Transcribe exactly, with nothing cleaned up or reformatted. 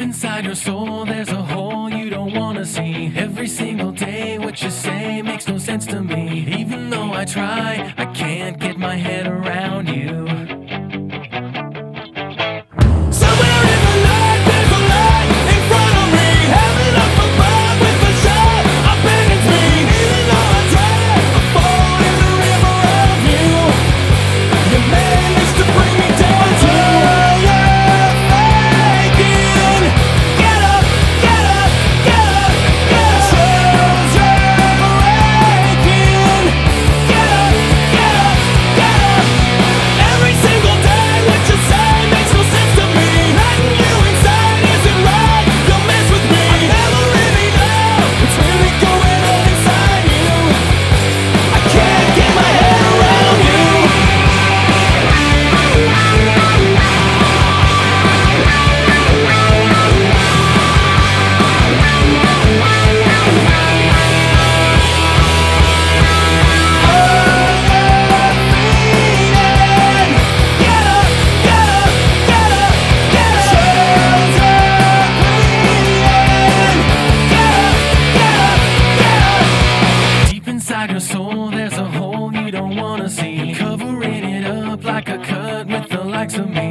inside your soul, there's a hole you don't wanna see. Every single day, what you say makes no sense to me. Even though I try, I can't get my head around you. Somewhere in the night, there's a light in front of me. Heaven up above with a shot abandons me. Even though I try, I fall in the river of you. You managed to bring me down to your soul, there's a hole you don't wanna see. Covering it up like a cut with the likes of me.